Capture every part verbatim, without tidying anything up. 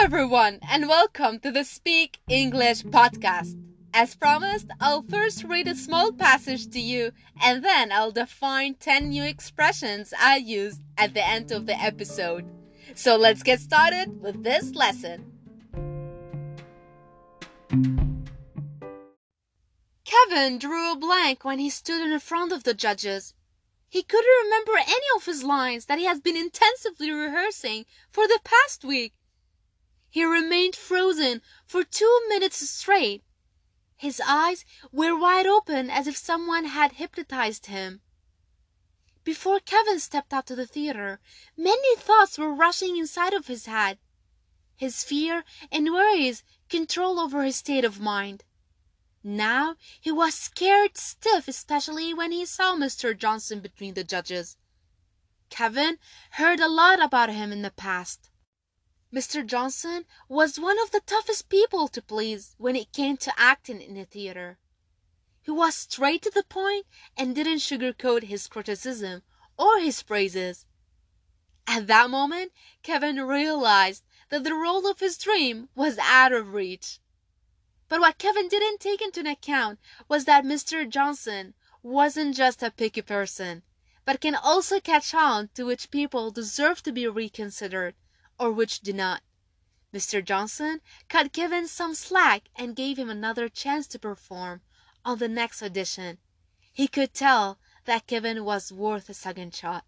everyone, and welcome to the Speak English podcast. As promised, I'll first read a small passage to you, and then I'll define ten new expressions I used at the end of the episode. So let's get started with this lesson. Kevin drew a blank when he stood in front of the judges. He couldn't remember any of his lines that he has been intensively rehearsing for the past week. He remained frozen for two minutes straight. His eyes were wide open as if someone had hypnotized him. Before Kevin stepped out to the theater, many thoughts were rushing inside of his head. His fear and worries controlled over his state of mind. Now he was scared stiff, especially when he saw Mister Johnson between the judges. Kevin heard a lot about him in the past. Mister Johnson was one of the toughest people to please when it came to acting in a theater. He was straight to the point and didn't sugarcoat his criticism or his praises. At that moment, Kevin realized that the role of his dream was out of reach. But what Kevin didn't take into account was that Mister Johnson wasn't just a picky person, but can also catch on to which people deserve to be reconsidered or which do not. Mister Johnson cut Kevin some slack and gave him another chance to perform on the next audition. He could tell that Kevin was worth a second shot.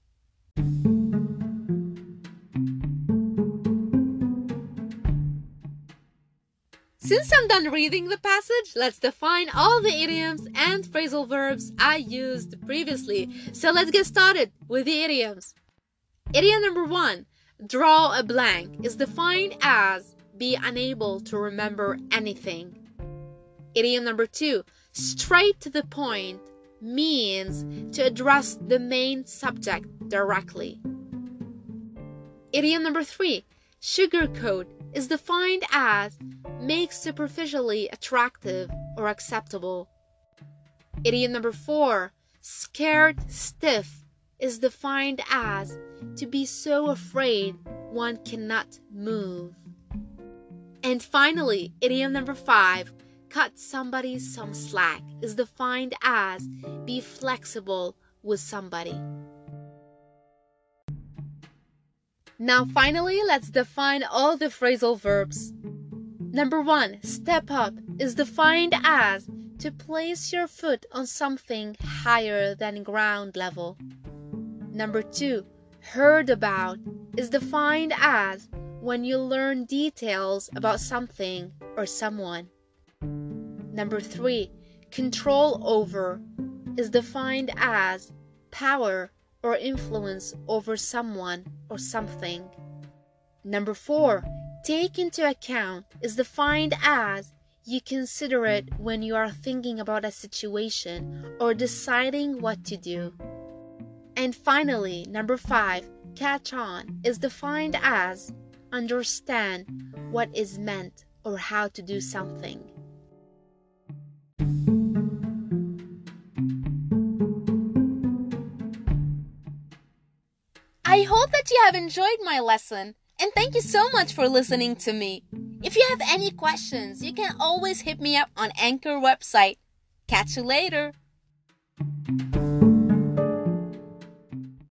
Since I'm done reading the passage, let's define all the idioms and phrasal verbs I used previously. So let's get started with the idioms. Idiom number one, draw a blank, is defined as be unable to remember anything. Idiom number two, straight to the point, means to address the main subject directly. Idiom number three, sugarcoat, is defined as make superficially attractive or acceptable. Idiom number four, scared stiff, is defined as to be so afraid one cannot move. And finally, idiom number five, cut somebody some slack, is defined as be flexible with somebody. Now finally, let's define all the phrasal verbs. Number one, step up, is defined as to place your foot on something higher than ground level. Number two, heard about, is defined as when you learn details about something or someone. Number three, control over, is defined as power or influence over someone or something. Number four, take into account, is defined as you consider it when you are thinking about a situation or deciding what to do. And finally, number five, catch on, is defined as understand what is meant or how to do something. I hope that you have enjoyed my lesson, and thank you so much for listening to me. If you have any questions, you can always hit me up on Anchor website. Catch you later.